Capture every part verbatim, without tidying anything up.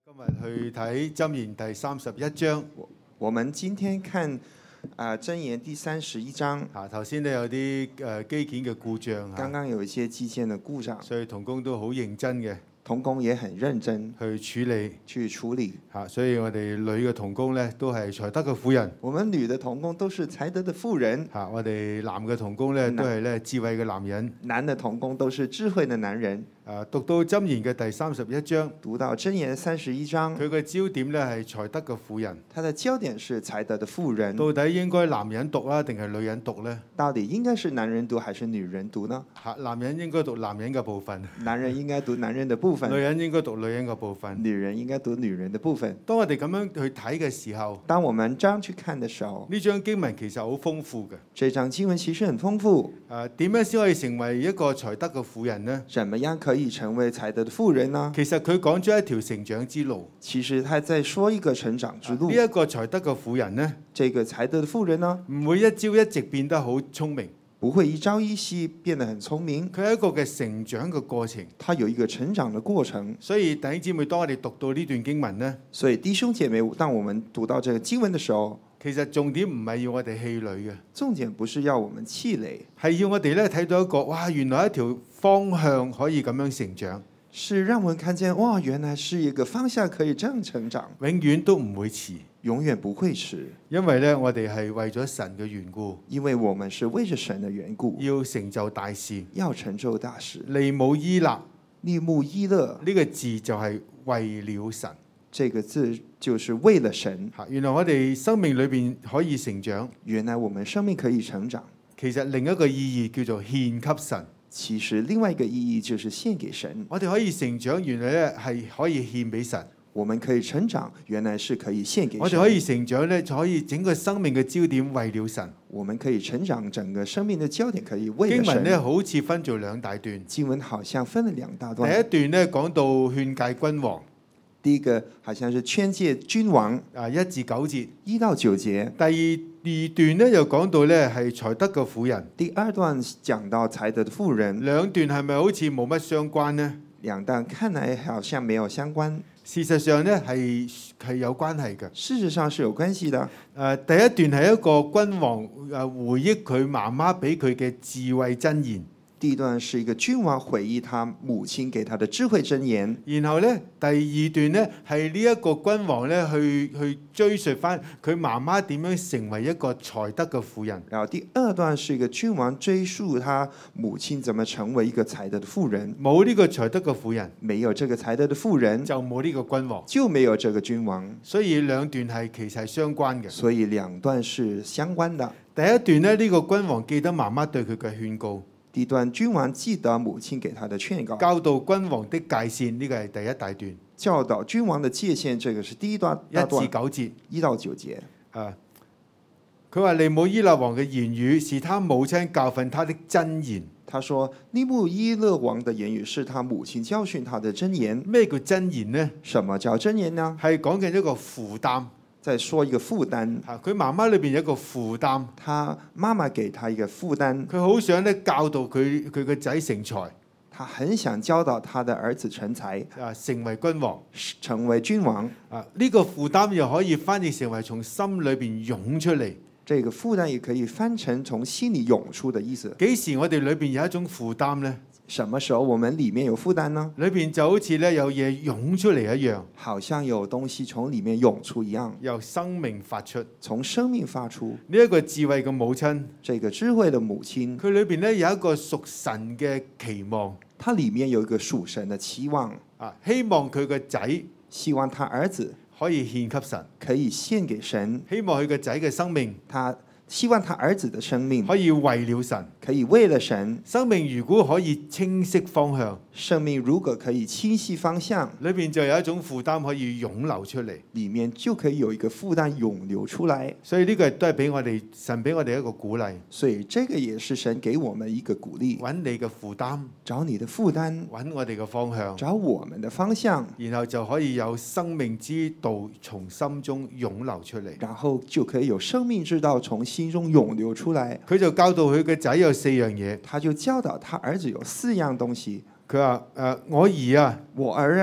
今日去睇箴言第三十一章。 我們今天看啊箴言第三十一章。 啊，頭先咧有啲誒機件嘅故障剛剛有一些機件的故障， 所以同工都好認真嘅同工也很認真去處理。 去處理。 嚇，所以我哋女嘅同工咧都係才德嘅婦人。 我們女的同工都是才德的婦人。 嚇，我哋男嘅同工咧都係咧智慧嘅男人。 男的同工都是智慧的男人。 誒，讀到箴言嘅第三十一章， 讀到箴言三十一章， 佢嘅焦點咧係才德嘅婦人。 它的焦點是才德的婦人。 到底應該男人讀啊，定係女人讀呢？ 到底應該是男人讀還是女人讀呢？ 嚇，男人應該讀男人嘅部分， 男人應該讀男人的部分， 女人應該讀女人嘅部分。 女人應該讀女人的部分。 當我哋咁樣去睇嘅時候， 當我們這樣去看的時候， 呢章經文其實好豐富嘅。 這章經文其實很豐富。 誒，點樣先可以成為一個才德嘅婦人呢？ 怎麼樣可以成為才德的婦人呢？ 其實佢講咗一條成長之路。 其實他在說一個成長之路。 呢一個才德嘅婦人呢， 這個才德的婦人呢， 唔會一朝一夕變得好聰明， 不會一朝一夕變得很聰明。 佢係一個嘅成長嘅過程。 他有一個成長的過程。 所以弟兄姊妹，當我哋讀到呢段經文呢， 所以弟兄姐妹，當我們讀到這個經文的時候， 其實重點唔係要我哋氣餒嘅， 重點不是要我們氣餒， 係要我哋咧睇到一個哇，原來一條方向可以咁樣成長， 是讓我們看見哇，原來是一個方向可以這樣成長， 永遠都唔會遲， 永遠不會遲。 因為咧我哋係為咗神嘅緣故， 因為我們是為着神的緣故， 要成就大事， 要成就大事。 利姆伊勒利慕伊勒呢個字就係為了神。 這個字就是為了神。 嚇，原來我哋生命裏邊可以成長， 原來我們生命可以成長。 其實另一個意義叫做獻給神。 其實另外一個意義就是獻給神。 我哋可以成長，原來咧係可以獻俾神。 我們可以成長，原來是可以獻給神。 我哋可以成長咧，就可以整個生命嘅焦點為了神。 我們可以成長，整個生命的焦點可以為了神。 經文咧好似分做兩大段。 經文好像分了兩大段。 第一段咧講到勸誡君王。 第一個好像是勸誡君王， 啊一至九節， 一到九節。 第二二段咧又講到咧係才德嘅婦人。 第二段講到才德的婦人。 兩段係咪好似冇乜相關呢？ 兩段看來好像沒有相關。 事實上咧係係有關係嘅。 事實上是有關係的。 誒，第一段係一個君王誒回憶佢媽媽俾佢嘅智慧箴言。 第一段是一個君王回憶他母親給他的智慧箴言。 然後咧，第二段咧係呢一個君王咧去去追溯翻佢媽媽點樣成為一個才德嘅婦人。 然後第二段是一個君王追溯他母親怎麼成為一個才德的婦人。 冇呢個才德嘅婦人， 沒有這個才德的婦人， 就冇呢個君王， 就沒有這個君王。 所以兩段係其實係相關嘅。 所以兩段是相關的。 第一段咧，呢個君王記得媽媽對佢嘅勸告。 第一段君王記得母親給他的勸告， 教導君王的界線，呢個係第一大段。 教導君王的界線，這個是第一段， 一至九節， 一到九節。 啊，佢話利慕伊勒王嘅言語是他母親教訓他的真言。 他說利慕伊勒王的言語是他母親教訓他的真言。 咩叫真言呢？ 什麼叫真言呢？ 係講緊一個負擔。 再說一個負擔， 嚇，佢媽媽裏邊有一個負擔， 他媽媽給他一個負擔， 佢好想咧教導佢佢個仔成才， 他很想教導他的兒子成才， 啊，成為君王， 成為君王。 啊，呢個負擔又可以翻譯成為從心裏邊湧出嚟。 這個負擔也可以翻成從心裡湧出的意思。 幾時我哋裏邊有一種負擔呢？ 什麼時候我們裡面有負擔呢？ 裏邊就好似咧有嘢湧出嚟一樣， 好像有東西從裡面湧出一樣， 由生命發出， 從生命發出。 呢一個智慧嘅母親， 這個智慧的母親， 佢裏邊咧有一個屬神嘅期望， 它裡面有一個屬神的期望， 啊，希望佢個仔希望他兒子可以獻給神， 可以獻給神， 希望佢個仔嘅生命， 他希望他兒子的生命可以為了神， 可以為了神。 生命如果可以清晰方向， 生命如果可以清晰方向， 裏邊就有一種負擔可以湧流出嚟， 裡面就可以有一個負擔湧流出來。 所以呢個都係俾我哋神俾我哋一個鼓勵。 所以這個也是神給我們一個鼓勵， 揾你嘅負擔， 找你的負擔， 揾我哋嘅方向， 找我們的方向， 然後就可以有生命之道從心中湧流出嚟。 然後就可以有生命之道從心中湧流出來。 佢就教導佢嘅仔有四樣嘢， 他就教導他兒子有四樣東西。 佢話誒我兒啊， 我兒啊，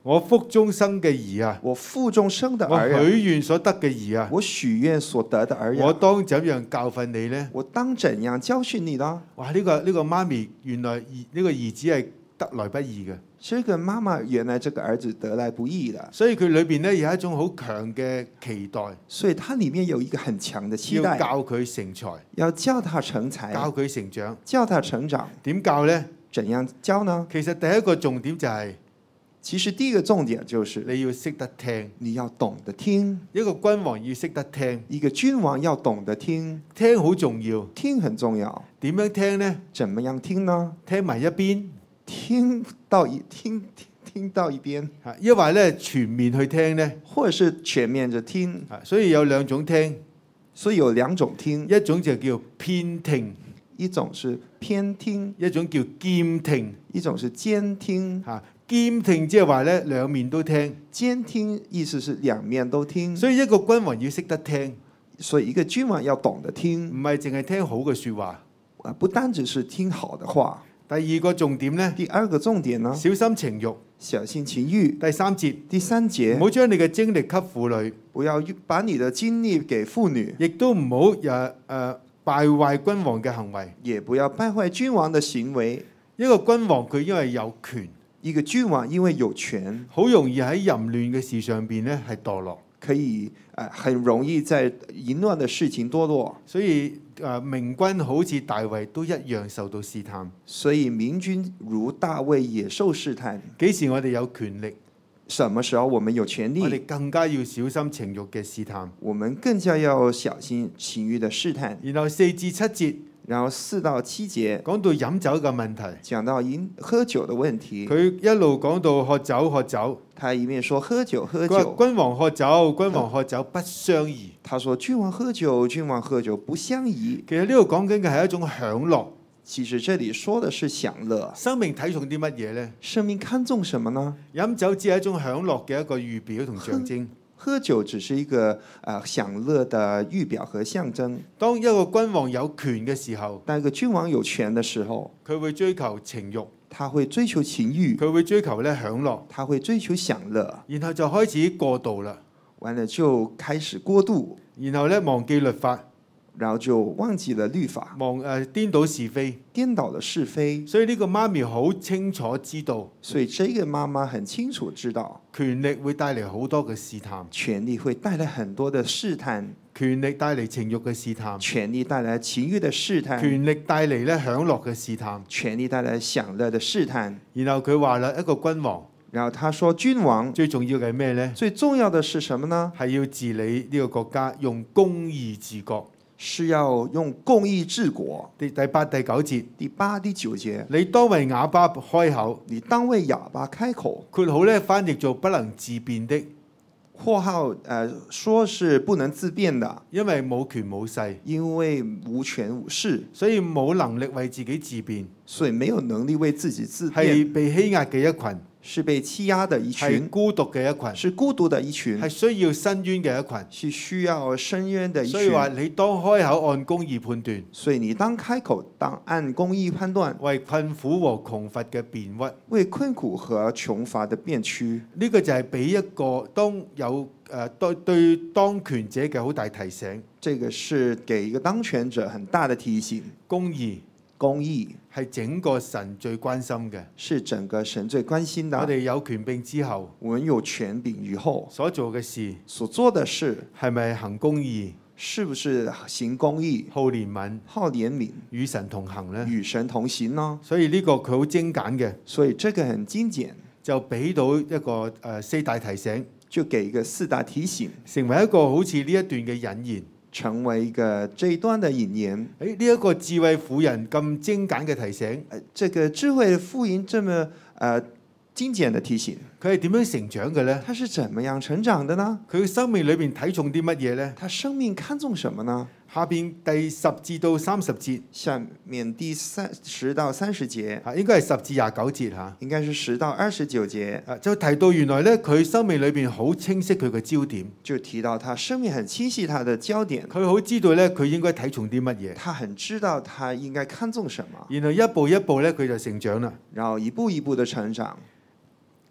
我腹中生嘅兒啊， 我腹中生的我兒啊， 許願所得嘅兒啊， 我許願所得的兒我啊， 當怎樣教訓你呢？ 我當怎樣教訓你呢？ 哇！呢、個呢、個媽咪原來兒呢、個兒子係得來不易嘅， 這個媽媽原來這個兒子得來不易的， 所以佢裏邊咧有一種好強嘅期待， 所以它裡面有一個很強的期要待， 教佢成才， 要教他成才， 教佢成長。 教他成長。 點教呢？ 怎樣教呢？ 其實第一個重點就係、 其實第一個重點就是你要識得聽， 你要懂得聽， 一個君王要識得聽， 一個君王要懂得聽， 聽好重要。 聽很重要。 點樣聽呢？ 怎麼樣聽呢？ 聽埋一邊聽到一聽聽聽到一邊， 嚇，抑或咧全面去聽呢？ 或者是全面的聽。 嚇，所以有兩種聽， 所以有兩種聽， 一種就叫偏聽， 一種是偏聽， 一種叫兼聽。 一種是兼聽。 嚇，兼聽即係話咧兩面都聽， 兼聽意思是兩面都聽。 所以一個君王要識得聽， 所以一個君王要懂得聽， 唔係淨係聽好嘅説話。 啊，不單只是聽好的話。 第二個重點咧， 第二個重點呢， 小心情慾。 小心情慾。 第三節， 第三唔節， 好將你嘅精力給婦女， 不要把你的精力給婦女， 亦都唔好誒誒敗壞君王嘅行為。 也不要敗壞君王的行為。 一個君王佢因為有權， 一個君王因為有權， 好容易喺淫亂嘅事上邊咧係墮落， 可以誒很容易在淫亂的事情墮落。 所以誒明君好似大衛都一樣受到試探。 所以明君如大衛也受試探。 幾時我哋有權力， 什麼時候我們有權我力， 哋更加要小心情慾嘅試探。 我們更加要小心情慾的試探。 然後四至七節然後四到七節講到飲酒嘅問題， 講到飲喝酒的問題， 佢一路講到喝酒喝酒。 他一面說喝酒喝佢話酒， 君王喝酒，君王喝酒不相宜。 他說君王喝酒，君王喝酒不相宜。 其實呢度講緊嘅係一種享樂。 其實這裡說的是享樂。 生命睇重啲乜嘢呢？ 生命看重什麼呢？ 飲酒只係一種享樂嘅一個預表同象徵。 喝酒只是一個啊享樂的預表和象徵。 當一個君王有權嘅時候， 當一個君王有權的時候， 佢會追求情慾， 他會追求情慾， 佢會追求咧享樂， 他會追求享樂， 然後就開始過度啦， 完了就開始過度， 然後咧忘記律法， 然後就忘記了律法， 忘誒、呃、顛倒是非。 顛倒了是非。 所以呢個媽咪好清楚知道， 所以這個媽媽很清楚知道， 權力會帶嚟好多嘅試探， 權力會帶來很多的試探， 權力帶嚟情慾嘅試探， 權力帶來情慾的試探， 權力帶嚟咧享樂嘅試探。 權力帶來享樂的試探。 然後佢話啦，一個君王然後他說，君王最重要嘅係咩呢？ 最重要的是什麼呢？ 係要治理呢個國家，用公義治國。 是要用公義治國。 第第八、第九節， 第八、第九節， 你當為啞巴開口， 你當為啞巴開口。 括號咧翻譯做不能自辯的， 括號呃說是不能自辯的， 因為冇權冇勢， 因為無權無勢， 所以冇能力為自己自辯， 所以沒有能力為自己自辯， 係被欺壓嘅一群， 是被欺壓的一係群， 孤獨嘅一群， 是孤獨的一群， 係需要伸冤嘅一群。 是需要伸冤的一所以話群。 你當開口按公義判斷， 所以你當開口當按公義判斷， 為困苦和窮乏嘅辯屈。 為困苦和窮乏的辯屈。 呢個就係俾一個當有誒對對當權者嘅好大提醒。 這個是給一個當權者很大的提醒。 公義公義係整個神最關心嘅。 是整個神最關心的。 我哋有權柄之後， 我們有權柄以後所做嘅事所做的事， 係咪行公義、 是不是行公義、 好憐憫、 好憐憫、 與神同行呢？ 與神同行呢？ 所以呢個佢好精簡嘅， 所以這個很精簡， 就俾到一個誒、呃、四大提醒， 就給一個四大提醒， 成為一個好似呢一段嘅引言。 成為一個這一段的引言。 誒呢一個智慧婦人咁精簡嘅提醒， 呃這個智慧婦人這麼呃精簡的提醒， 佢係點樣成長嘅呢？ 他是怎麼樣成長的呢？ 佢生命裏邊睇重啲乜嘢呢？ 他生命看重什麼呢？ 下邊第十至到三十節， 下面第三十到三十節， 嚇應該係十至廿九節嚇， 應該是十到二十九節， 誒就提到原來咧佢生命裏邊好清晰佢嘅焦點， 就提到他生命很清晰，他的焦點， 佢好知道咧佢應該睇重啲乜嘢， 他很知道他應該看重什麼， 然後一步一步咧佢就成長啦。 然後一步一步的成長。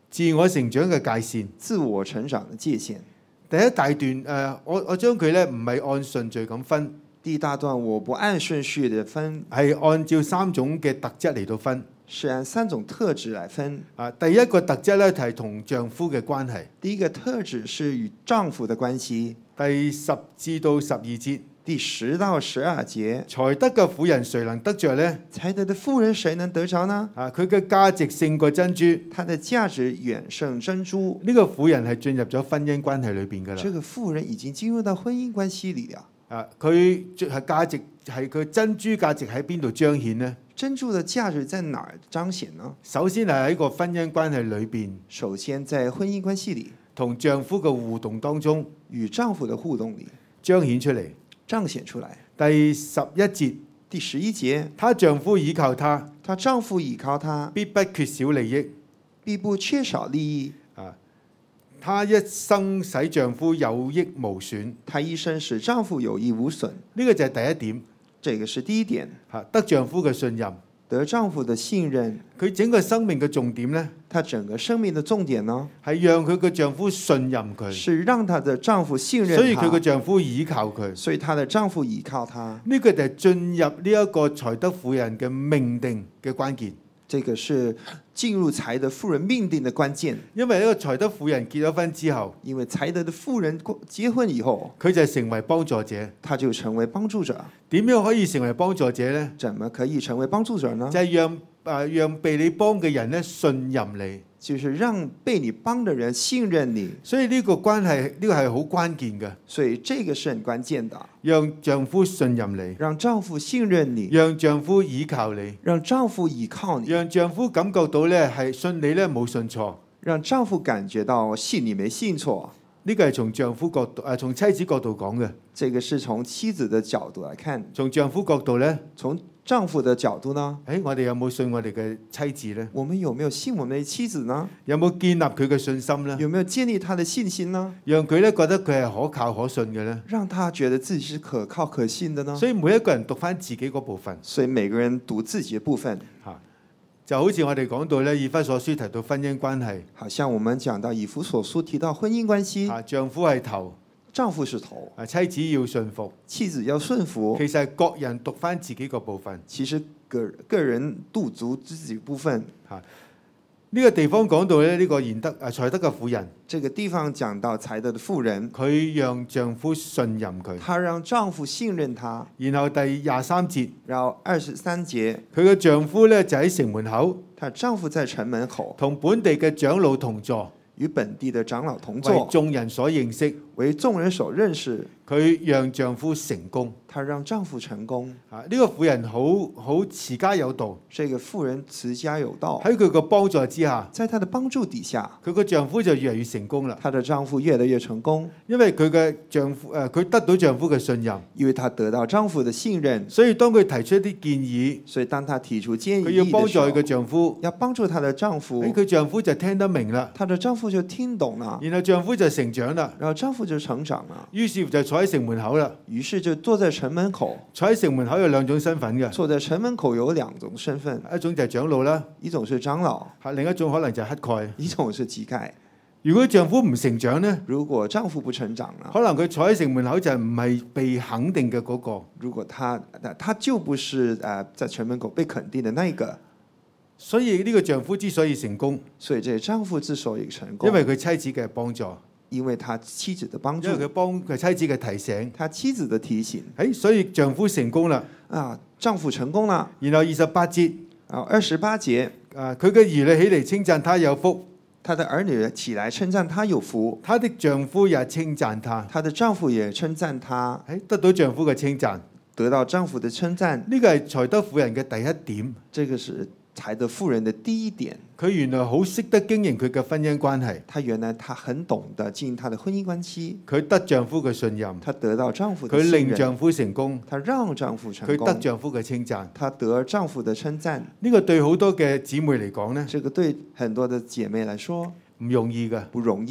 自我成長嘅界線。 自我成長的界限。 第一大段誒、呃，我我將佢咧唔係按順序咁分， 第一大段我不按順序的分， 係按照三種嘅特質嚟到分。 是按三種特質來分。 啊，第一個特質咧就係同丈夫嘅關係。 第一個特質是與丈夫的關係。 第十至到十二節。 第十到十二節， 才德嘅婦人誰能得着呢？ 才德的婦人誰能得着呢？ 啊，佢嘅價值勝過珍珠。 她的價值遠勝珍珠。 呢個婦人係進入咗婚姻關係裏邊㗎啦。 這個婦人已經進入到婚姻關係裡了。 啊，佢係價值係佢珍珠價值喺邊度彰顯呢？ 珍珠的價值在哪兒彰顯呢？ 首先係喺個婚姻關係裏邊。 首先在婚姻關係裡， 同丈夫嘅互動當中， 與丈夫的互動裡彰顯出嚟。 彰顯出來。 第十一節， 第十一節， 她丈夫倚靠她， 她丈夫倚靠她， 必不缺少利益， 必不缺少利益。 啊，她一生使丈夫有益無損， 她一生使丈夫有益無損。 呢個就係第一點。 這個是第一點。 嚇，得丈夫嘅信任， 得丈夫的信任。 佢整個生命嘅重點呢？ 她整個生命的重點呢？ 係讓佢嘅丈夫信任佢， 是讓她的丈夫信任她， 所以佢嘅丈夫倚靠佢， 所以她的丈夫倚靠她。 呢個就係進入呢一個才德婦人嘅命定嘅關鍵。 這個是進入才德婦人命定的關鍵。 因為呢個才德婦人結咗婚之後， 因為才德的婦人結婚以後， 佢就成為幫助者， 他就成為幫助者。 點樣可以成為幫助者呢？ 怎麼可以成為幫助者呢？ 就係讓啊讓被你幫嘅人咧信任你， 就是讓被你幫的人信任你。 所以呢個關係呢、呢個係好關鍵嘅。 所以這個是很關鍵的。 讓丈夫信任你， 讓丈夫信任你， 讓丈夫倚靠你， 讓丈夫倚靠你， 讓丈夫感覺到咧係信你咧冇信錯， 讓丈夫感覺到信你沒信錯。 呢個係從丈夫角度誒，從妻子角度講嘅。 這個是從妻子的角度來看。 從丈夫角度咧， 從丈夫的角度呢？ 誒，我哋有冇信我哋嘅妻子咧？ 我們有沒有信我們的妻子呢？ 有冇建立佢嘅信心咧？ 有沒有建立他的信心呢？ 讓佢咧覺得佢係可靠可信嘅咧？ 讓他覺得自己是可靠可信的呢？ 所以每一個人讀翻自己嗰部分。 所以每個人讀自己嘅部分。 嚇，就好似我哋講到咧，以弗所書提到婚姻關係。 好像我們講到以弗所書提到婚姻關係。 嚇，丈夫係頭。 丈夫是頭， 啊，妻子要順服， 妻子要順服。 其實係各人讀翻自己個部分。 其實個個人督足自己部分。 嚇，呢個地方講到咧，呢個賢德啊才德嘅婦人。 這個地方講到才德嘅婦人， 佢讓丈夫信任佢。 她讓丈夫信任她。 然後第廿三節， 然後二十三節， 佢嘅丈夫咧就喺城門口， 她丈夫在城門口， 同本地嘅長老同坐。 與本地的長老同坐， 為眾人所認識， 為眾人所認識。 佢讓丈夫成功， 她讓丈夫成功。 啊，呢個婦人好好持家有道。 這個婦人持家有道， 喺佢個幫助之下， 在她的幫助底下， 佢個丈夫就越嚟越成功啦。 她的丈夫越來越成功， 因為佢嘅丈夫誒，佢得到丈夫嘅信任， 因為她得到丈夫的信任， 所以當佢提出一啲建議， 所以當她提出建議， 佢要幫助佢嘅丈夫， 要幫助她的丈夫， 誒，佢丈夫就聽得明啦， 她的丈夫就聽懂了， 然後丈夫就成長啦， 然後丈夫就成長了， 於是就坐喺城門口啦。 於是就坐在城門口。 坐喺城門口有兩種身份嘅， 坐在城門口有兩種身份， 一種就係長老啦， 一種是長老， 嚇，另一種可能就係乞丐。 一種是乞丐。 如果丈夫唔成長呢？ 如果丈夫不成長了， 可能佢坐喺城門口就唔係被肯定嘅嗰個。 如果他他就不是誒在城門口被肯定的那一個。 所以呢個丈夫之所以成功， 所以這丈夫之所以成功， 因為佢妻子嘅幫助， 因為他妻子的幫助， 因為佢幫佢妻子嘅提醒， 他妻子的提醒。 誒，所以丈夫成功啦。 啊，丈夫成功啦。 然後二十八節， 啊，二十八節， 啊，佢嘅兒女起嚟稱讚他有福， 他的兒女起來稱讚他有福， 他的丈夫也稱讚他， 他的丈夫也稱讚他， 誒，得到丈夫嘅稱讚， 得到丈夫的稱讚。 呢個係才德婦人嘅第一點。 這個是才德婦人的第一點。 佢原來好識得經營佢嘅婚姻關係。 他原來他很懂得經營他的婚姻關係。 佢得丈夫嘅信任， 他得到丈夫的佢信任， 令丈夫成功， 他讓丈夫成佢功， 得丈夫嘅稱讚。 他得丈夫的稱讚。 呢個對好多嘅姊妹嚟講呢， 這個對很多的姐妹來說唔容易嘅， 不容易，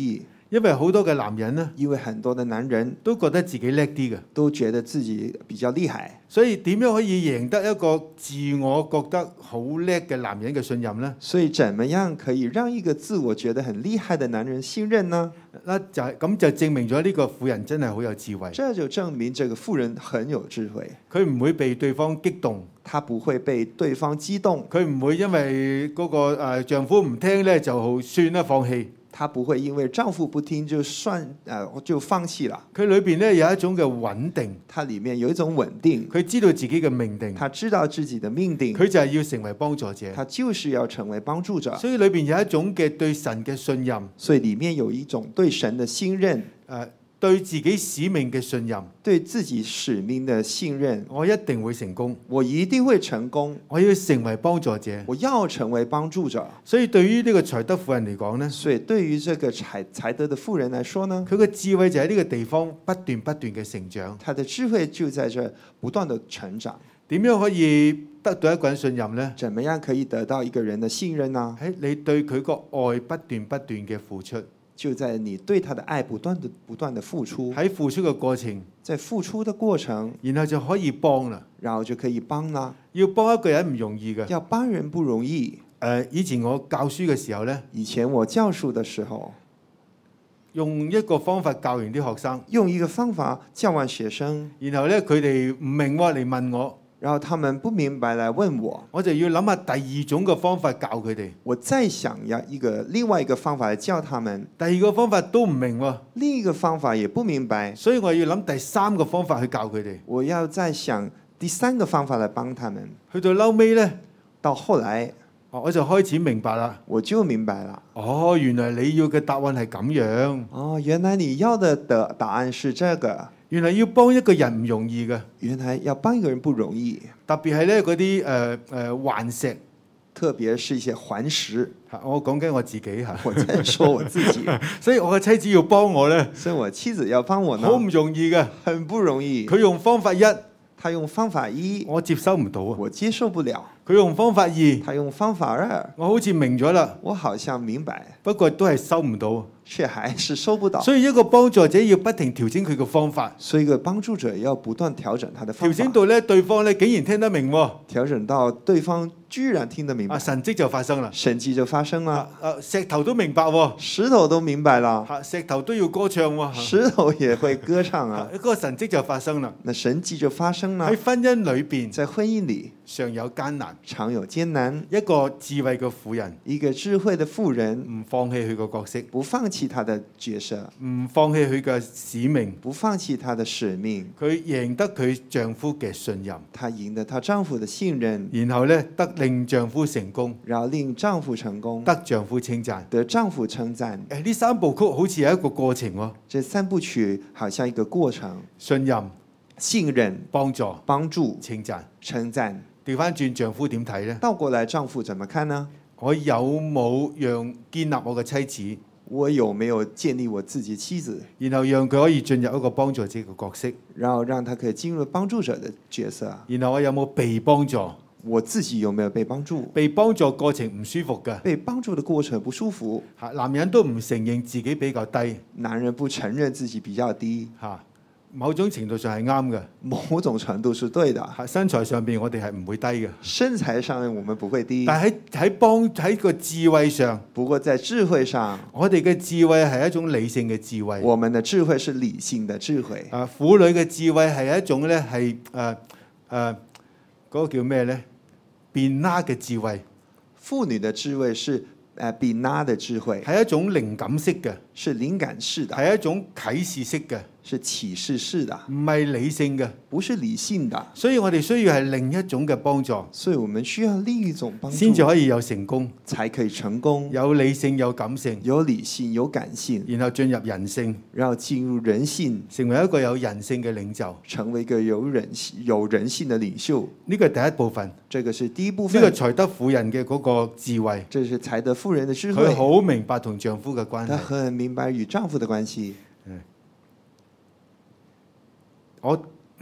因為好多嘅男人呢， 因為很多的男人都覺得自己叻啲嘅， 都覺得自己比較厲害， 所以點樣可以贏得一個自我覺得好叻嘅男人嘅信任呢？ 所以怎麼樣可以讓一個自我覺得很厲害的男人信任呢？ 嗱就係咁就證明咗呢個婦人真係好有智慧， 這就證明這個婦人很有智慧， 佢唔會被對方激動， 她不會被對方激動， 佢唔會因為嗰個誒丈夫唔聽咧就算啦放棄。 她不會因為丈夫不聽就算誒就放棄了。 佢裏邊咧有一種嘅穩定， 她裡面有一種穩定， 佢知道自己嘅命定， 她知道自己的命定， 佢就係要成為幫助者， 她就是要成為幫助者。 所以裏邊有一種嘅對神嘅信任， 所以裡面有一種對神的信任， 誒對自己使命嘅信任， 對自己使命的信任。 我一定會成功， 我一定會成功， 我要成為幫助者。 我要成為幫助者。 所以對於呢個才德婦人嚟講呢， 所以對於這個才才德的婦人來說呢， 佢嘅智慧就喺呢個地方不斷不斷嘅成長。 她的智慧就在這不斷的成長。 點樣可以得到一個人信任呢？ 怎麼樣可以得到一個人的信任呢？ 喺你對佢個愛不斷不斷嘅付出， 就在你對他的愛不斷的不斷的付出， 喺付出嘅過程， 在付出的過程， 然後就可以幫啦。 然後就可以幫啦。 要幫一個人唔容易嘅。 要幫人不容易。 誒，以前我教書嘅時候呢， 以前我教書的時候， 用一個方法教完啲學生， 用一個方法教完學生， 然後呢，佢哋唔明喎嚟問我。 然後他們不明白來問我， 我就要諗下第二種嘅方法教佢哋。 我再想要一個另外一個方法來教他們， 第二個方法都唔明喎， 另一個方法也不明白， 所以我要諗第三個方法去教佢哋。 我要再想第三個方法來幫他們。 去到嬲尾呢， 到後來我就開始明白啦。 我就明白了， 哦，原來你要嘅答案係咁樣。 哦，原來你要的的答案是這個。 原來要幫一個人唔容易嘅， 原來要幫一個人不容易， 特別係咧嗰啲誒誒頑石， 特別是一些頑石。 我講緊我自己嚇， 我在說我自己， 所以我嘅妻子要幫我咧， 所以我妻子要幫我呢， 好唔容易嘅， 很不容易。 佢用方法一， 他用方法一， 我接收唔到啊， 我接受不了。 佢用方法二， 他用方法二， 我好似明咗啦， 我好像明白， 不過都係收唔到。 卻還是收不到。 所以一個幫助者要不停調整佢嘅方法， 所以一個幫助者要不斷調整他的方法， 調整到咧對方咧竟然聽得明喎， 調整到對方居然聽得明白， 啊神蹟就發生啦， 神蹟就發生啦。 啊啊石頭都明白喎， 石頭都明白啦， 嚇石頭都要歌唱喎， 石頭也會歌唱啊， 嗰個神蹟就發生啦。 那神蹟就發生啦。 喺婚姻裏邊， 在婚姻裡常有艱難， 常有艱難。 一個智慧嘅婦人一個智慧的婦人唔放棄佢個角色， 不放棄她的角色， 唔放棄佢嘅使命， 不放棄她的使命， 佢贏得佢丈夫嘅信任， 她贏得她丈夫的信任， 然後咧得令丈夫成功， 然後令丈夫成功， 得丈夫稱讚。 得丈夫稱讚。 誒呢三部曲好似係一個過程喎， 這三部曲好像一個過程， 信任、 信任、 幫助、 幫助、 稱讚。 稱讚。 調翻轉，丈夫點睇呢？ 倒過來，丈夫怎麼看呢？ 我有冇讓建立我嘅妻子， 我有沒有建立我自己妻子， 然後讓佢可以進入一個幫助者嘅角色， 然後讓他可以進入幫助者的角色？ 然後我有冇被幫助？ 我自己有沒有被幫助？ 被幫助過程唔舒服嘅， 被幫助的過程不舒服。 嚇男人都唔承認自己比較低， 男人不承認自己比較低， 嚇某種程度上係啱嘅。 某種程度是對的。 嚇身材上邊我哋係唔會低嘅， 身材上面我們不會低， 但係喺喺幫喺個智慧上， 不過在智慧上， 我哋嘅智慧係一種理性嘅智慧。 我們的智慧是理性的智慧。 啊，婦女嘅智慧係一種咧係誒誒嗰個叫咩咧？變拉嘅智慧， 婦女的智慧是誒比拉的智慧， 係一種靈感式嘅， 是靈感式的， 係一種啟示式嘅， 是啟示式的， 唔係理性嘅。 不是理性的。 所以我哋需要係另一種嘅幫助， 所以我們需要另一種幫助， 先至可以有成功， 才可以成功。 有理性有感性， 有理性有感性， 然後進入人性， 然後進入人性， 成為一個有人性嘅領袖。 成為一個有人有人性的領袖。 呢個係第一部分， 這個是第一部呢分。 個才德婦人嘅嗰個智慧， 這是才德婦人的智慧。 佢好明白同丈夫嘅關她係。 很明白與丈夫的關係。 我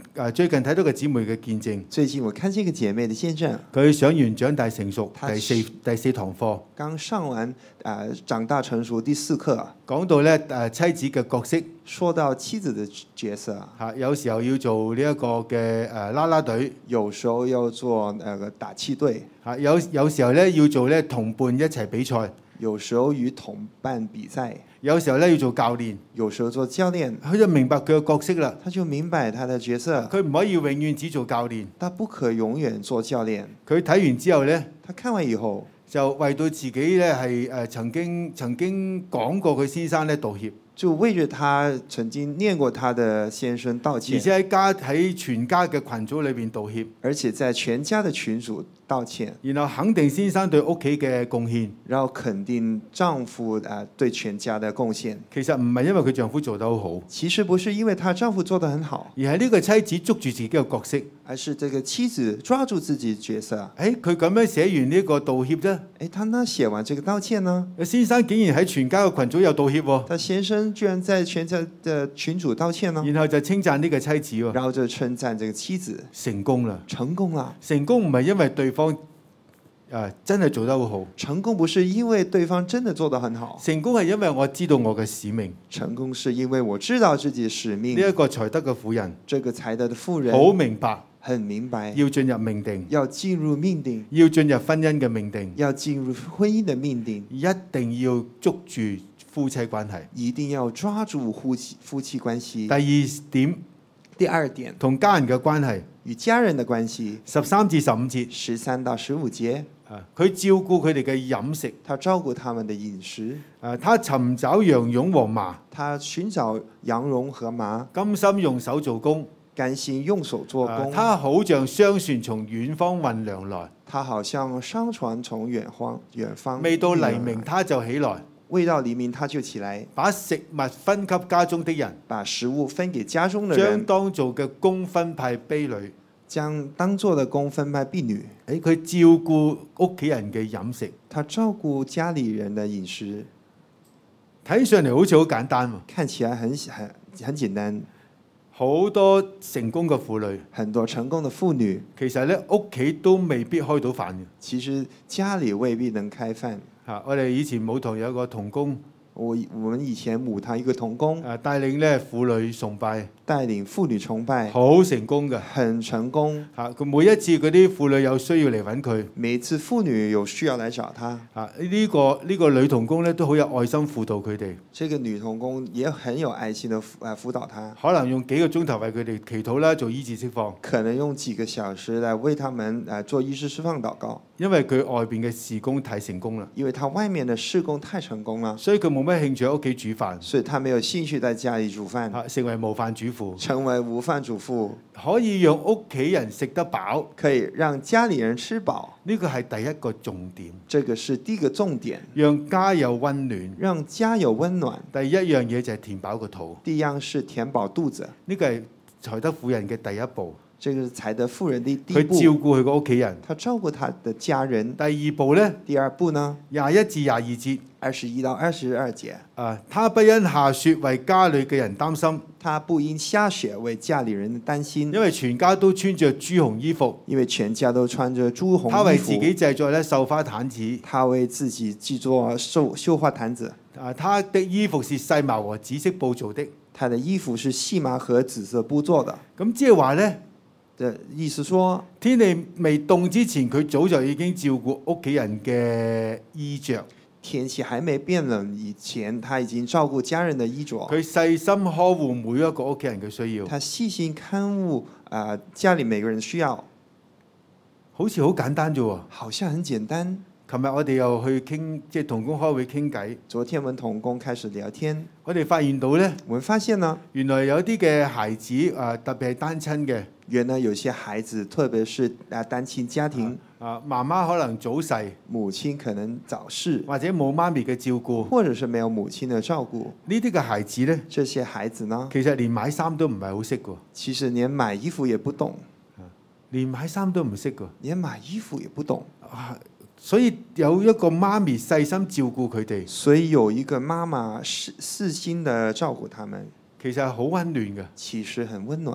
誒最近睇到個姊妹嘅見證， 最近我看見一個姐妹的見證， 佢上完長大成熟她第四第四堂課， 剛上完啊、呃、長大成熟第四課， 講到咧誒妻子嘅角色說到妻子的角色， 嚇，有時候要做呢一個嘅誒啦啦隊有時候要做那個打氣隊， 嚇，有有時候咧要做咧同伴一齊比賽， 有時候與同伴比賽， 有時候咧要做教練， 有時候做教練， 佢就明白佢嘅角色啦。 他就明白他的角色， 佢唔可以永遠只做教練。 他不可永遠做教練。 佢睇完之後咧， 他看完以後， 就為到自己咧係誒曾經曾經講過佢先生咧道歉， 就為着他曾經念過他的先生道而歉， 且喺家喺全家嘅群組裏邊道歉， 而且在全家的群組道歉， 然後肯定先生對屋企嘅貢獻。 然後肯定丈夫啊對全家的貢獻。 其實唔係因為佢丈夫做得好好， 其實不是因為她丈夫做得很好， 而係呢個妻子捉住自己嘅角色。 而是這個妻子抓住自己的角色。 誒，佢咁樣寫完呢個道歉啫， 誒，他呢寫完這個道歉呢， 先生竟然喺全家嘅群組有道歉喎， 他先生居然在全家的群組道歉呢， 然後就稱讚呢個妻子喎， 然後就稱讚這個妻子成功啦！ 成功了。 成功唔係因為對方誒真係做得好好， 成功不是因為對方真的做得很好， 成功係因為我知道我嘅使命。 成功是因為我知道自己的使命。 呢一個才德嘅婦人這個才德的婦人好明白， 很明白， 要進入命定， 要進入命定， 要進入婚姻嘅命定， 要進入婚姻的命定， 一定要捉住夫妻關係。 一定要抓住夫妻夫妻關係。 第二點， 第二點， 同家人嘅關係， 與家人的關係。 十三至十五節， 十三到十五節， 啊，佢照顧佢哋嘅飲食， 他照顧他們的飲食， 啊，他尋找羊絨和麻， 他尋找羊絨和麻， 甘心用手做工， 甘心用手做工。 啊他好像商船從遠方運糧來， 他好像商船從遠方遠方， 未到黎明他就起來， 未到黎明他就起來， 把食物分給家中的人， 把食物分給家中的將人， 當做嘅工分派婢女。 將當做的工分派婢女。 誒，佢照顧屋企人嘅飲食， 他照顧家裡人的飲食， 睇上嚟好似好簡單喎。 看起來很很很簡單。 好多成功嘅婦女， 很多成功的婦女， 其實咧屋企都未必開到飯嘅。 其實家裡未必能開飯。 嚇，我哋以前母堂有個童工， 我我們以前母堂一個童工， 誒帶領咧婦女崇拜， 帶領婦女崇拜， 好成功嘅。 很成功。 嚇，佢每一次嗰啲婦女有需要嚟揾佢， 每一次婦女有需要來找他， 嚇呢個呢個女童工咧都好有愛心輔導佢哋， 這個女童工也很有愛心的誒輔導他， 可能用幾個鐘頭為佢哋祈禱啦，做醫治釋放， 可能用幾個小時來為他們誒做醫治釋放禱告， 因為佢外邊嘅事工太成功啦， 因為他外面的事工太成功了， 所以佢冇乜興趣喺屋企煮飯， 所以他沒有興趣在家裡煮飯， 嚇成為無飯主婦， 成為無飯主婦， 可以讓屋企人食得飽， 可以讓家裡人吃飽， 呢個係第一個重點， 這個是第一個重點， 讓家有温暖。 讓家有溫暖。 第一樣嘢就係填飽個肚， 第一樣是填飽肚子， 呢個係才德婦人嘅第一步。 這個是才德婦人的第一佢步。 照顧佢個屋企人。 他照顧他的家人。 第二步呢， 第二步呢？ 廿一至廿二節， 二十一到二十二節。 啊，他不因下雪為家裏嘅人擔心， 他不因下雪為家裡人擔心， 因為全家都穿着朱紅衣服。 因為全家都穿着朱紅衣服。 他為自己製作咧繡花毯子。 他為自己製作繡繡花毯子。 啊，他的衣服是細麻和紫色布做的。 他的衣服是細麻和紫色布做的。 咁即係話呢， 的意思說， 天氣未凍之前，佢早就已經照顧屋企人嘅衣着。 天氣還沒變冷以前，他已經照顧家人的衣着。 佢細心呵護每一個屋企人嘅需要。 他細心看護啊、呃，家裡每個人需要。 好似好簡單啫喎。 好像很簡單。 琴日我哋又去傾，即係同工開會傾偈。 昨天我們同工開始聊天， 我哋發現到呢， 我們發現呢， 原來有啲嘅孩子啊，特別係單親嘅。 原來有些孩子，特別是啊單親家庭， 啊媽媽可能早逝， 母親可能早逝， 或者冇媽咪嘅照顧， 或者是沒有母親的照顧。 呢啲嘅孩子呢， 這些孩子呢， 其實連買衫都唔係好識㗎。 其實連買衣服也不懂， 連買衫都唔識㗎。 連買衣服也不懂。 啊，所以有一個媽咪細心照顧佢哋， 所以有一個媽媽細細心的照顧他們， 其實係好溫暖嘅。 其實很溫暖。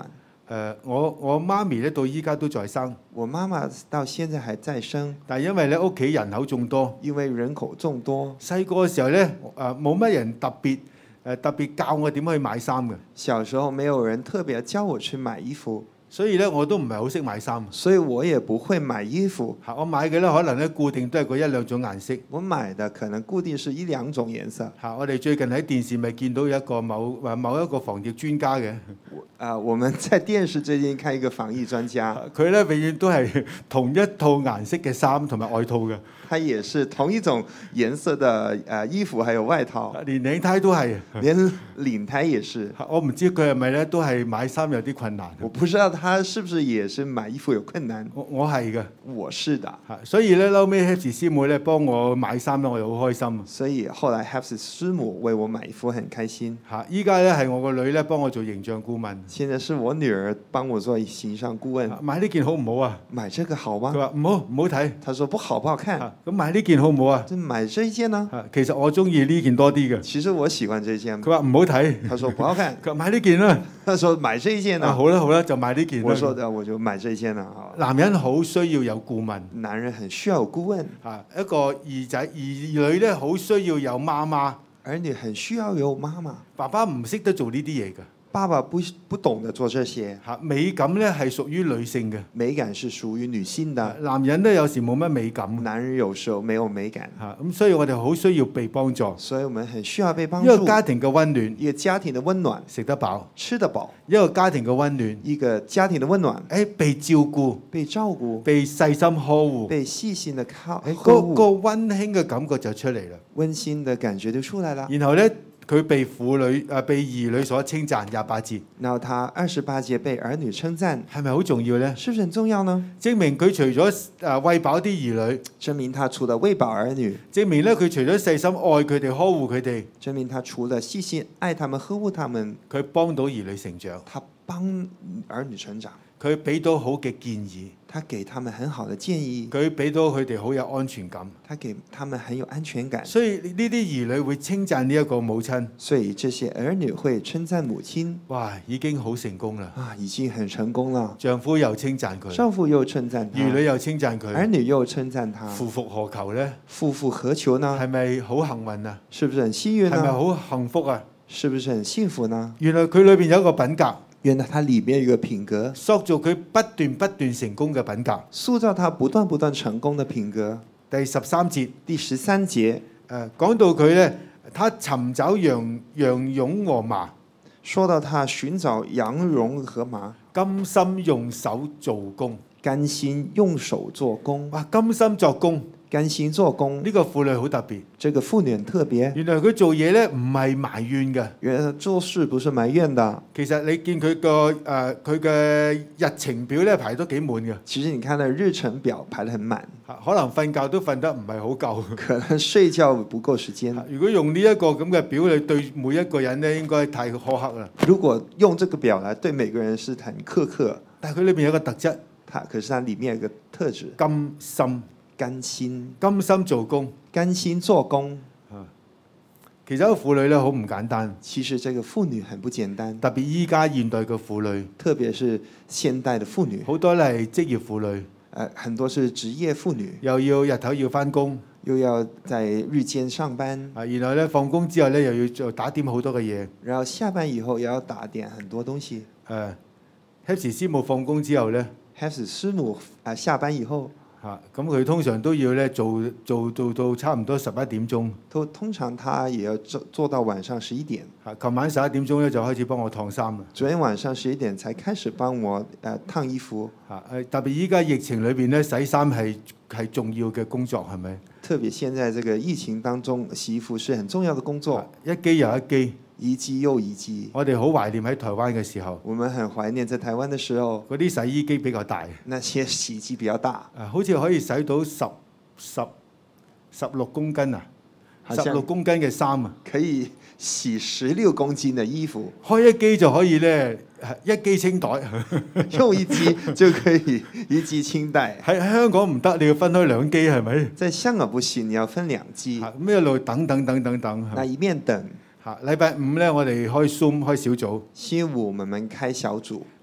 誒我我媽咪咧到依家都在生， 我媽媽到現在還在生， 但係因為咧屋企人口眾多， 因為人口眾多。 細個嘅時候咧誒冇乜人特別誒特別教我點去買衫嘅， 小時候沒有人特別教我去買衣服， 所以咧我都唔係好識買衫。 所以我也不會買衣服。 嚇，我買嘅咧可能咧固定都係嗰一兩種顏色。 我買的可能固定是一兩種顏色。 嚇，我哋最近喺電視咪見到有一個某誒某一個防疫專家嘅， 啊，我們在電視最近看一個防疫專家， 佢咧永遠都係同一套顏色嘅衫同埋外套嘅， 他也是同一種顏色的誒衣服，還有外套， 連領呔都係。 連領呔也是。 我唔知佢係咪咧都係買衫有啲困難。 我不知道他是不是也是買衣服有困難。 我我係嘅， 我是的。 嚇，所以咧後尾 Happy 師妹咧幫我買衫咧，我又好開心。 所以後來 Happy 師母為我買衣服很開心。 嚇，依家咧係我個女咧幫我做形象顧問。 現在是我女兒幫我做形象顧問。 買呢件好唔好啊？ 買這個好嗎？ 佢話唔好，唔好睇。 他說不好，不好看。 咁買呢件好唔好啊？ 就買這一件呢？ 其實我中意呢件多啲嘅。 其實我喜歡這件。 佢話唔好睇。 他說不好看。 佢話買呢件啦。 他說買這一件呢？ 啊，好啦好啦，就買呢件啦。 我說的我就買這一件啦。 男人好需要有顧問。 男人很需要有顧問。 啊，一個兒仔兒女咧好需要有媽媽。 兒女很需要有媽媽。 爸爸唔識得做呢啲嘢㗎。 爸爸不不懂得做這些。 嚇，美感咧係屬於女性嘅。 美感是屬於女性的。 男人咧有時冇乜美感。 男人有時候沒有美感。 嚇，咁所以我哋好需要被幫助。 所以我們很需要被幫助。 一個家庭嘅溫暖， 一個家庭的溫暖， 食得飽， 吃得飽。 一個家庭嘅溫暖， 一個家庭的溫暖， 誒被照顧， 被照顧， 被細心呵護， 被細心的靠誒呵護， 個個溫馨嘅感覺就出嚟啦。 溫馨的感覺就出來了。 然後咧，佢被婦女誒、呃、被兒女所稱讚，廿八節。 然後他二十八節被兒女稱讚， 係咪好重要呢？ 是不是很重要呢？ 證明佢除咗誒餵飽啲兒女， 證明他除了餵飽兒女， 證明咧佢除咗細心愛佢哋、呵護佢哋， 證明他除了細心愛他們、呵護他們， 佢幫到兒女成長， 他幫兒女成長， 佢俾到好嘅建議， 他給他們很好的建議， 佢俾到佢哋好有安全感， 他給他們很有安全感。 所以呢啲兒女會稱讚呢一個母親。 所以這些兒女會稱讚母親。 哇，已經好成功啦！ 啊，已經很成功了。 丈夫又稱讚佢， 丈夫又稱讚他， 兒女又稱讚佢， 兒女又稱讚他。 夫復何求呢？ 夫復何求呢？ 係咪好幸運啊？ 是不是很幸運呢？ 係咪好幸福啊？ 是不是很幸福呢？ 原來佢裏邊有一個品格， 原來他裏面有一個品格， 塑造佢不斷不斷成功嘅品格。 塑造他不斷不斷成功的品格。 第十三節， 第十三節， 誒講到佢咧，他尋找羊羊絨和麻， 說到他尋找羊絨和麻， 甘心用手做工， 甘心用手做工。 哇！甘心作工， 甘心做工， 呢個婦女好特別。 這個婦女很特別。 原來佢做嘢咧唔係埋怨嘅。 原來做事不是埋怨的。 其實你見佢個誒佢嘅日程表咧排都幾滿嘅。 其實你看到日程表排得很滿， 可能瞓覺都瞓得唔係好夠。 可能睡覺不夠時間。 如果用呢一個咁嘅表嚟對每一個人咧，應該太苛刻啦。 如果用這個表來對每個人是很苛刻， 但係佢裏邊有一個特質， 它可是它裡面有一個特質， 甘心。 甘心， 甘心做工， 甘心做工。 其實一個婦女咧好唔簡單。 其實這個婦女很不簡單， 特別依家現代嘅婦女， 特別是現代的婦女， 好多咧係職業婦女， 呃，很多是職業婦女， 又要日頭要返工， 又要在日間上班， 啊，然後咧放工之後咧又要做打點好多嘅嘢， 然後下班以後也要打點很多東西。 誒，Happy師母放工之後咧 Happy師母啊下班以後。 嚇，咁佢通常都要咧做做做到差唔多十一點鐘。 都通常他也要做做到晚上十一點。 嚇，琴晚十一點鐘咧就開始幫我燙衫啦。 昨天晚上十一點才開始幫我誒、呃、燙衣服。 嚇，誒特別依家疫情裏邊咧洗衫係係重要嘅工作係咪？ 特別現在這個疫情當中，洗衣服是很重要的工作。 一機又一機。 一機又一機， 我哋好懷念喺台灣嘅時候。 我們很懷念在台灣的時候， 嗰啲洗衣機比較大， 那些洗衣機比較大， 啊，好似可以洗到十十十六公斤啊，十六公斤嘅衫啊， 可以洗十六公斤嘅衣服。 開一機就可以咧，一機清袋， 用一機就可以一機清袋。 喺香港唔得，你要分開兩機係咪？ 在香港不行，你要分兩機。 咁一路等等等等等。 那一面等。 嚇，禮拜五咧，我哋開 Zoom 開小組。 星期五我們開小組。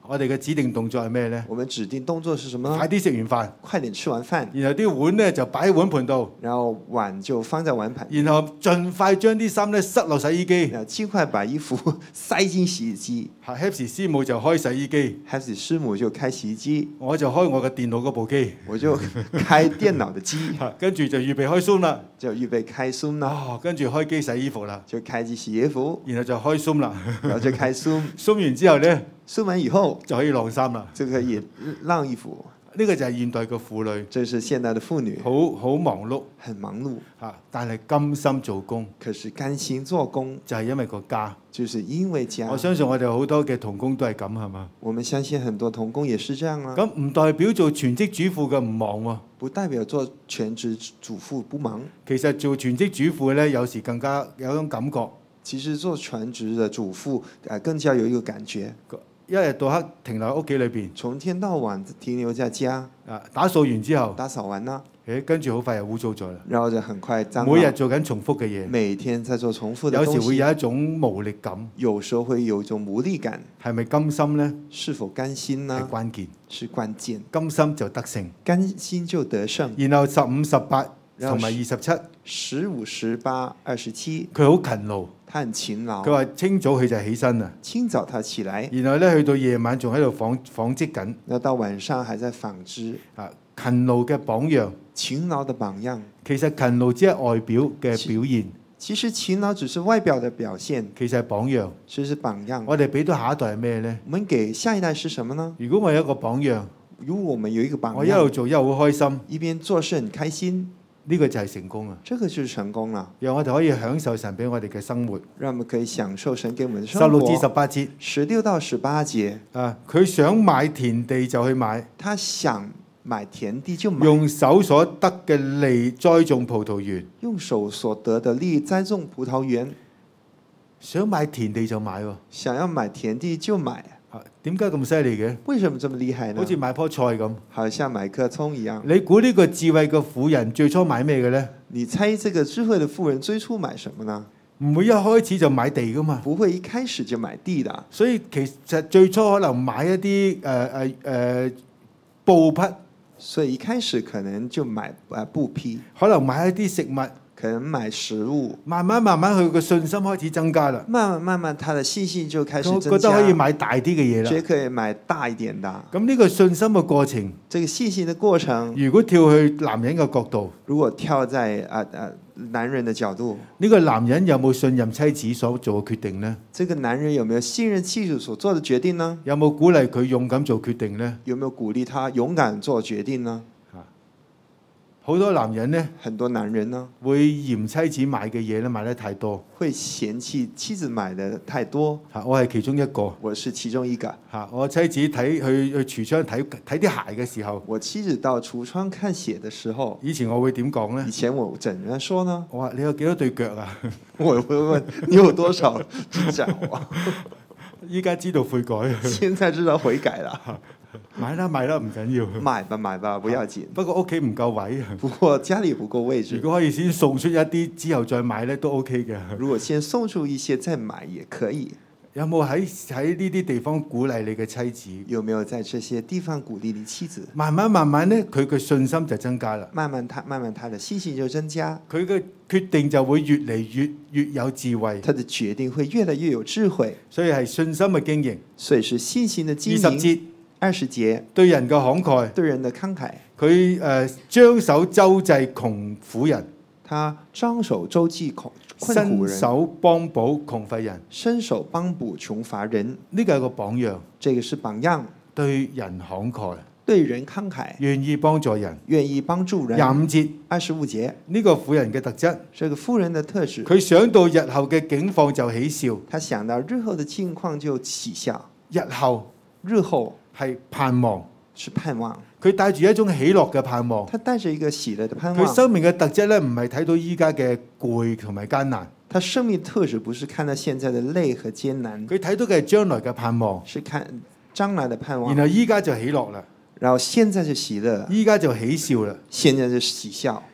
我哋嘅指定動作係咩呢？ 我們指定動作是什麼呢？ 快啲食完飯， 快點吃完飯， 然後啲碗呢就擺喺碗盤度， 然後碗就放在碗盤， 然後盡快將啲衫咧塞落洗衣機。 然後盡快把衣服塞進洗衣機。 嚇 Happy 師母就開洗衣機， Happy 師母就開洗衣機， 我就開我嘅電腦嗰部機， 我就開電腦的機， 嚇跟住就預備開 Zoom 啦。 就預備開 Zoom 啦， 哦，跟住開機洗衣服啦， 就開機洗衣服， 然後就開 Zoom 啦。 然後就開 Zoom， Zoom 完之後呢， Zoom 完以後就可以晾衫啦。 就可以晾衣服。 呢個就係現代嘅婦女， 這是現代的婦女， 好好忙碌很忙碌， 嚇，但係甘心做工， 可是甘心做工， 就係因為個家。 就是因為家。 我相信我哋好多嘅童工都係咁，係嘛？ 我們相信很多童工也是這樣啊。 咁唔代表做全職主婦嘅唔忙喎。 不代表做全職主婦不忙。 其實做全職主婦咧，有時更加有種感覺。 其實做全職的主婦，誒更加有一個感覺。 一日到黑停留喺屋企裏邊， 從天到晚停留在家。 啊，打掃完之後， 打掃完啦， 誒跟住好快又污糟咗啦。 然後就很快髒。 每日做緊重複嘅嘢， 每天在做重複的東西。 有時會有一種無力感。 有時候會有一種無力感。 係咪甘心呢？ 是否甘心呢？ 係關鍵。 是關鍵。 甘心就得勝。 甘心就得勝。 然後十五、十八同埋二十七。 十五、十八、二十七。 佢好勤勞。 他很勤勞。 佢話清早佢就起身啦。 清早他起來。 然後咧去到夜晚仲喺度紡紡織緊。 然後到晚上還在紡織。 啊，勤勞嘅榜樣。 勤勞的榜樣。 其實勤勞只係外表嘅表現。 其實勤勞只是外表的表現。 其實係榜樣。 其實係榜樣。 我哋俾到下一代係咩呢？ 我們給下一代是什麼呢？ 如果我有一個榜樣， 如果我們有一個榜樣， 我一路做一路好開心， 一邊做事很開心。 呢個就係成功啊！ 這個就是成功啦， 讓我哋可以享受神俾我哋嘅生活。 讓我們可以享受神給我們的生活。 十六至十八節， 十六到十八節啊，佢想買田地就去買， 他想買田地就買， 用手所得嘅利栽種葡萄園， 用手所得的利栽種葡萄園。 想買田地就買喎， 想要買田地就買。 啊，點解咁犀利嘅？ 為什麼這麼厲害呢？ 好似買棵菜咁， 好像買棵蔥一樣。 你估呢個智慧嘅婦人最初買咩嘅呢？ 你猜這個智慧的婦人最初買什麼呢？ 唔會一開始就買地噶嘛？ 不會一開始就買地的。 所以其實最初可能買一啲誒誒誒布匹， 所以一開始可能就買誒布匹， 可能買一啲食物。 可能買食物， 慢慢慢慢佢個信心開始增加啦。 慢慢慢慢，他的信心就開始增加。 覺得可以買大啲嘅嘢啦。 覺得可以買大一點的。 咁呢個信心嘅過程， 這個信心的過程， 如果跳去男人嘅角度， 如果跳在啊啊男人的角度， 呢個男人有冇信任妻子所做嘅決定呢？ 這個男人有沒有信任妻子所做的決定呢？ 有冇鼓勵佢勇敢做決定呢？ 有沒有鼓勵他勇敢做決定呢？ 好多男人呢， 很多男人呢， 會嫌妻子買嘅嘢咧買得太多， 會嫌棄妻子買的太多。 嚇，我係其中一個。 我是其中一個。 嚇，我妻子睇去去櫥窗睇睇啲鞋嘅時候， 我妻子到櫥窗看鞋的時候， 以前我會點講呢？ 以前我怎樣說呢？ 我話你有幾多對腳啊？ 我會問你有多少隻腳啊？ 依家知道悔改， 現在知道悔改啦。 買啦買啦，唔緊要。 買吧買吧，不要緊。 不過屋企唔夠位。 不過家裡不夠位置。 如果可以先送出一啲之後再買咧，都 OK 嘅。 如果先送出一些再買也可以。 有冇喺喺呢啲地方鼓勵你嘅妻子？ 有沒有在這些地方鼓勵你妻子？ 慢慢慢慢咧，佢嘅信心就增加啦。 慢慢他慢慢他的信心就增加。 佢嘅決定就會越嚟越越有智慧。 他的決定會越來越有智慧。 所以係信心嘅經營。 所以是信心的經營。 二十節。 二十節對人嘅慷慨， 對人的慷慨， 佢誒張手周濟窮苦人， 他張手周濟窮困苦人， 伸手幫補窮乏人， 伸手幫補窮乏人， 呢個係個榜樣， 這個是榜樣， 對人慷慨， 對人慷慨， 願意幫助人， 願意幫助人。 廿五節， 二十五節， 呢個婦人嘅特質， 這個婦人的特質， 佢想到日後嘅境況就喜笑， 他想到日後的境況就喜笑， 日後， 日後。 係盼望， 是盼望。 佢帶住一種喜樂嘅盼望。 他帶着一個喜樂的盼望。 佢生命嘅特質咧，唔係睇到依家嘅攰同埋艱難。 他生命特質不是看到現在的累和艱難。 佢睇到嘅係將來嘅盼望。 是看將來的盼望。 然後依家就喜樂啦。 然後現在就喜樂。 依家就喜笑啦。 現在就喜笑。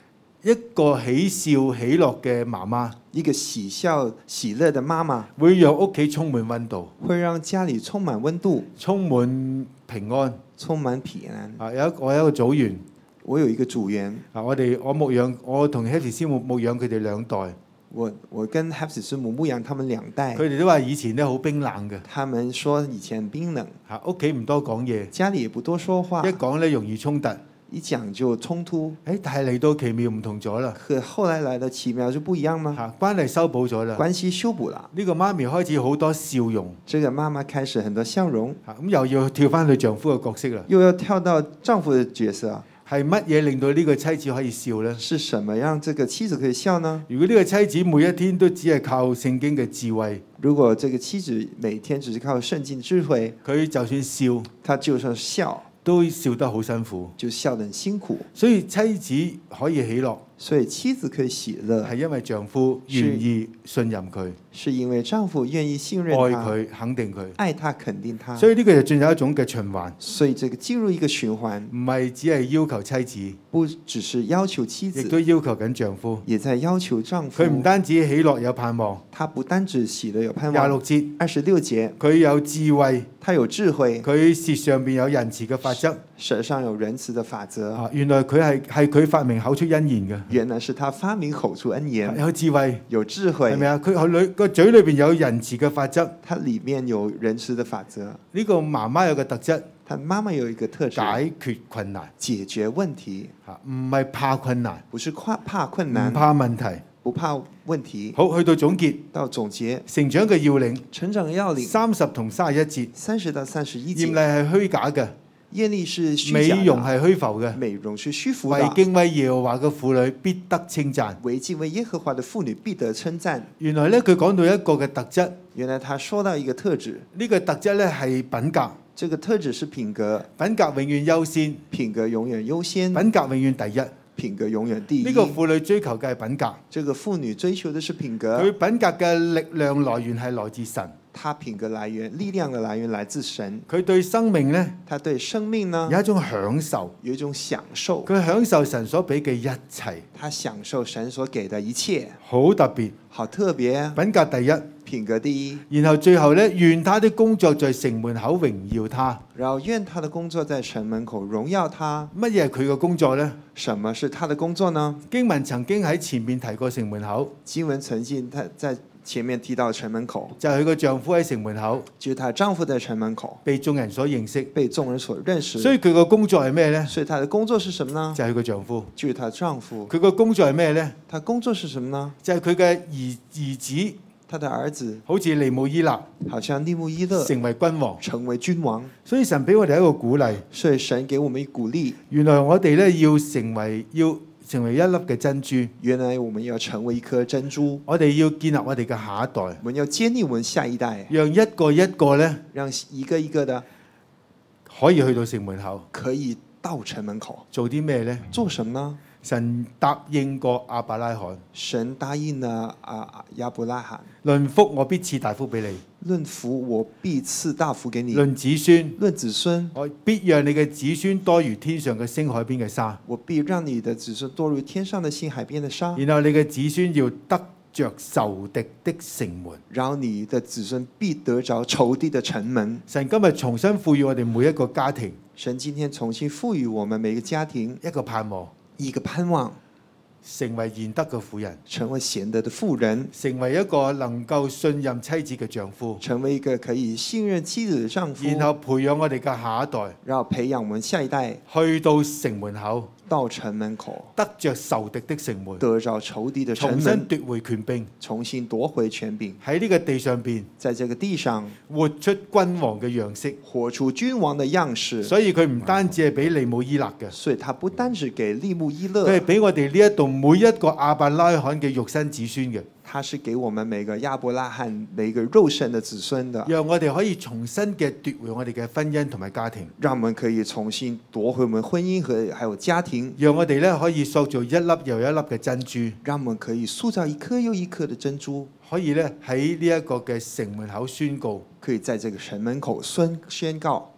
一個喜笑喜樂嘅媽媽， 一個喜笑喜樂的媽媽， 會讓屋企充滿温度， 會讓家裡充滿温度， 充滿平安。 充滿平安。 啊，有一我有一個組員， 我有一個組員， 啊，我哋我牧養，我同 Happy 師母牧養佢哋兩代， 我我跟 Happy 師母牧養他們兩代， 佢哋都話以前咧好冰冷嘅， 他們說以前冰冷， 嚇屋企唔多講嘢， 家裡也不多說話， 一講咧容易衝突。 一講就衝突。 誒，但係嚟到奇妙唔同咗啦， 可後來來的奇妙就不一樣嗎？ 嚇關係修補咗啦。 關係修補了， 呢個媽咪開始好多笑容， 這個媽媽開始很多笑容， 嚇咁又要跳翻去丈夫嘅角色啦。 又要跳到丈夫的角色， 係乜嘢令到呢個妻子可以笑呢？ 是什麼讓這個妻子可以笑呢？ 如果呢個妻子每一天都只係靠聖經嘅智慧， 如果這個妻子每天只是靠聖經智慧， 佢就算笑， 她就算笑都笑得好辛苦， 就笑得很辛苦。 所以妻子可以喜樂， 所以妻子可以喜樂， 係因為丈夫願意信任佢， 是因為丈夫願意信任他， 愛佢，肯定佢。 愛他，肯定他。 所以呢個就進入一種嘅循環， 所以這個進入一個循環， 唔係只係要求妻子， 不只是要求妻亦子， 都要求緊丈夫。 也在要求丈夫。 佢唔單止喜樂有盼望， 他不單止喜樂有盼望。 廿六節二十六節， 佢有智慧， 他有智慧， 佢舌上邊有仁慈嘅法則。 舌上有仁慈的法則。 啊，原來佢係係佢發明口出恩言嘅， 原來是他發明口出恩言， 有智慧， 有智慧， 係咪啊？佢口裏個嘴裏邊有仁慈嘅法則。 他裡面有仁慈的法則。 呢個媽媽有個特質， 他媽媽有一個特質， 解決困難， 解決問題， 嚇唔係怕困難， 不是怕怕困唔難， 怕問題。 不怕問題。 好，去到總結， 到總結， 成長嘅要領， 成長的要領， 三十同三十一節， 三十到三十一節， 豔麗係虛假嘅， 豔麗是虛假美的， 容係虛浮嘅， 美容是虛浮為的， 敬畏耶和華嘅婦女必得稱讚。 為敬畏耶和華的婦女必得稱讚。 原來咧，佢講到一個嘅特質， 原來他說到一個特質， 呢個特質咧係品格， 這個特質是品格， 品格永遠優先， 品格永遠優先， 品格永遠第一。 品格永遠第一。 呢個婦女追求嘅係品格， 這個婦女追求的是品格， 佢品格嘅力量來源係來自神。 她品格來源、力量的來源來自神。 佢對生命呢， 她對生命呢有一種享受， 有一種享受， 佢享受神所俾嘅一切， 她享受神所給的一切， 好特別。 好特別。 品格第一， 品格第一， 然後最後呢，願他的工作在城門口榮耀他。 然後願他的工作在城門口榮耀他。 乜嘢係佢嘅工作呢？ 什麼是他的工作呢？ 經文曾經喺前面提過城門口， 經文曾經他在前面提到城門口， 就係佢個丈夫喺城門口， 就是她丈夫在城門口被眾人所認識， 被眾人所認識。 所以佢個工作係咩呢？ 所以她的工作是什麼呢？ 就係佢個丈夫。 就是她丈夫。 佢個工作係咩呢？ 她工作是什麼呢？ 就係佢嘅兒兒子， 她的兒子好似利姆伊納好像利慕伊勒成為君王。 成為君王， 所以神俾我哋一個鼓勵， 所以神給我們一鼓勵。 原來我哋咧要成為要成為一粒嘅珍珠， 原來我們要成為一顆珍珠， 我哋要建立我哋嘅下一代， 我們要建立我們下一代， 讓一個一個咧讓一個一個的可以去到城門口， 可以到城門口做啲咩呢？ 做什麼呢？ 神答應過亞伯拉罕， 神答應了啊亞伯拉罕， 論福我必賜大福俾你， 論福我必賜大福給你， 論子孫論子孫我必讓你嘅子孫多如天上嘅星海邊嘅沙， 我必讓你的子孫多如天上的星海邊的沙。 然後你嘅子孫要得着仇敵的城門， 然後你的子孫必得着仇敵的城門。 神今日重新賦予我哋每一個家庭神今天重新賦予我們每個家庭一個盼望， 一個盼望， 成為賢德嘅婦人， 成為賢德的婦人， 成為一個能夠信任妻子嘅丈夫， 成為一個可以信任妻子的丈夫， 然後培養我哋嘅下一代， 然後培養我們下一代， 去到城門口， 到城門口得着仇敵的城門， 得着仇敵的城重新門， 奪回權柄， 重新奪回權柄， 喺呢個地上邊在這個地上活出君王嘅樣式。 活出君王的樣式。 所以佢唔單止係俾利姆伊勒嘅， 所以他不單止給利慕伊佢勒， 係俾我哋呢一度每一個亞伯拉罕嘅肉身子孫嘅， 他是給我們每個亞伯拉罕每個肉身的子孫的， 讓我哋可以重新嘅奪回我哋嘅婚姻同埋家庭， 讓我們可以重新奪回我們婚姻和還有家庭， 讓我哋咧可以塑造一粒又一粒嘅珍珠， 讓我們可以塑造一顆又一顆的珍珠， 可以咧喺呢一個嘅城門口宣告， 可以在這個城門口宣宣告，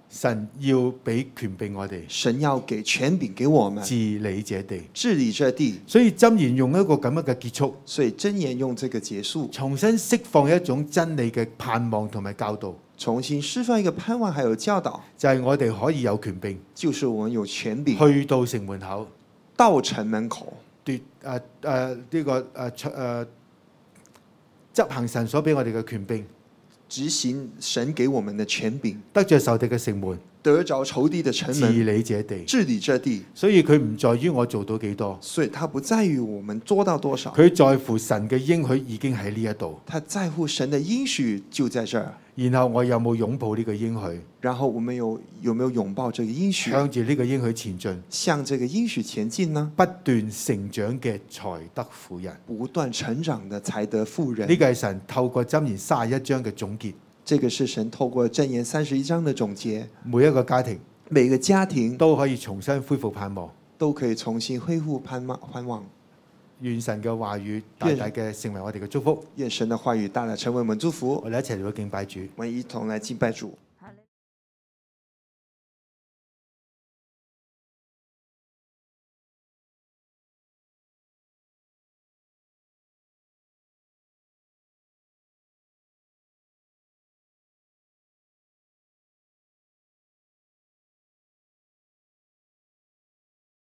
神要俾權柄我哋神要給權柄給我們， 治理這地。 治理這地。 所以箴言用一個咁樣嘅結束， 所以箴言用這個結束， 重新釋放一種真理嘅盼望同埋教導， 重新釋放一個盼望，還有教導， 就係我哋可以有權柄， 就是我們有權柄去到城門口， 到城門口奪誒誒呢個誒誒、呃、執行神所俾我哋嘅權柄， 執行神給我們的權柄， 得着仇敵嘅城門， 得着仇敵的城門， 治理這地。 治理這地。 所以佢唔在於我做到幾多， 所以他不在於我們做到多少， 佢在乎神嘅應許已經喺呢一度。 他在乎神的應許就在這兒。 然後我有冇擁抱呢個應許？ 然後我們有有沒有擁抱這個應許？ 向住呢個應許前進， 向這個應許前進呢？ 不斷成長嘅才德婦人， 不斷成長的才德婦人。 呢個係神透過箴言三十一章嘅總結。 這個是神透過箴言三十一章的總結。 每一個家庭， 每個家庭都可以重新恢復盼望， 都可以重新恢復盼望盼望。 願神嘅話語大大嘅成為我哋嘅祝福。 願神的話語大大成為我們祝福。 我哋一齊嚟到敬拜主。 我們一同來敬拜主。